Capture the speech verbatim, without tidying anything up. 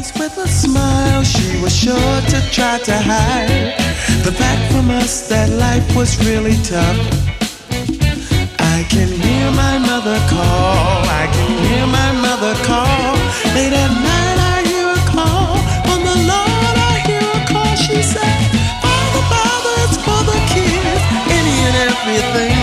With a smile, she was sure to try to hide the fact from us that life was really tough. I can hear my mother call, I can hear my mother call. Late at night I hear a call, on the Lord I hear a call. She said, Father, Father, it's for the kids, any and everything